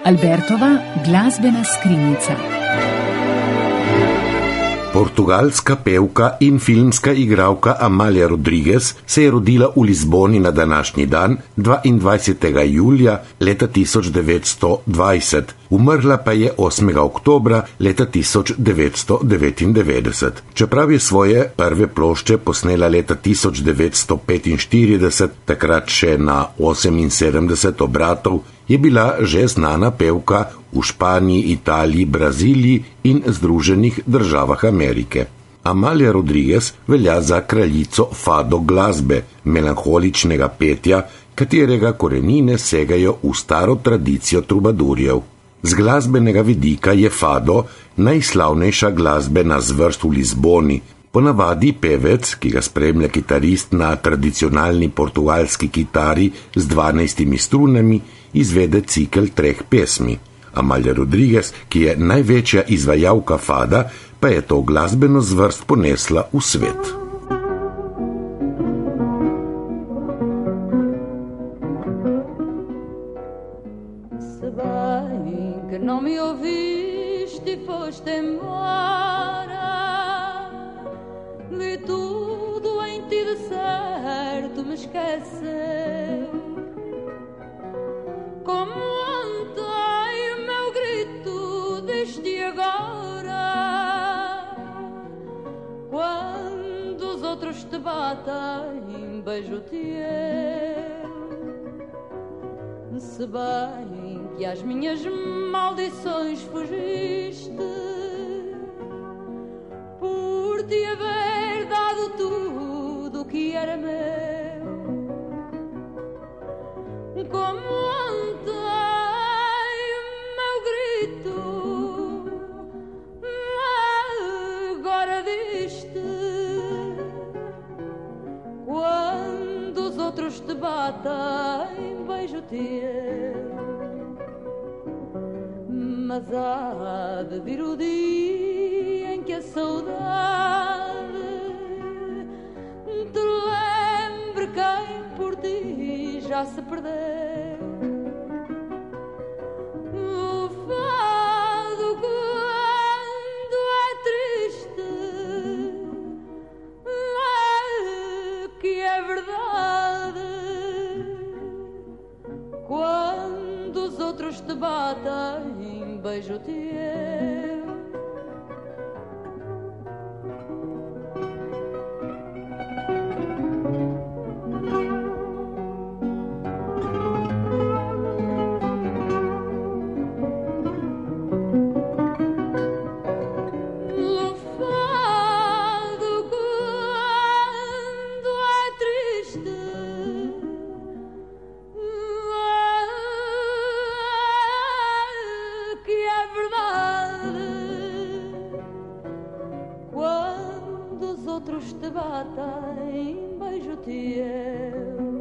Albertova glasbena skrinjica. Portugalska pevka in filmska igralka Amália Rodrigues se je rodila v Lizboni na današnji dan, 22. julija leta 1920. Umrla pa je 8. oktobra leta 1999. Čeprav je svoje prve plošče posnela leta 1945, takrat še na 78 obratov, je bila že znana pevka v Španiji, Italiji, Braziliji in Združenih državah Amerike. Amália Rodrigues velja za kraljico fado glasbe, melanholičnega petja, katerega korenine segajo v staro tradicijo trubadurjev. Z glasbenega vidika je fado najslavnejša glasbena zvrst v Lizboni. Ponavadi pevec, ki ga spremlja kitarist na tradicionalni portugalski kitari z 12 strunami, izvede cikel 3 pesmi. Amália Rodrigues, ki je največja izvajalka fada, pa je to glasbeno zvrst ponesla v svet. Se bem que não me ouviste e foste embora, vi tudo em ti de certo me esqueceu. Como ontem o meu grito deste agora, quando os outros te batem, beijo-te eu. Se bem que às minhas maldições fugiste, por te haver dado tudo o que era meu. Como ontem o meu grito agora diste, quando os outros te batem, beijo-te eu. Mas há de vir o dia em que a saudade te lembre quem por ti já se perdeu. O fado quando é triste, que é verdade, quando os outros te batem, beijo-te eu. Quando os outros te batem, beijo-te eu.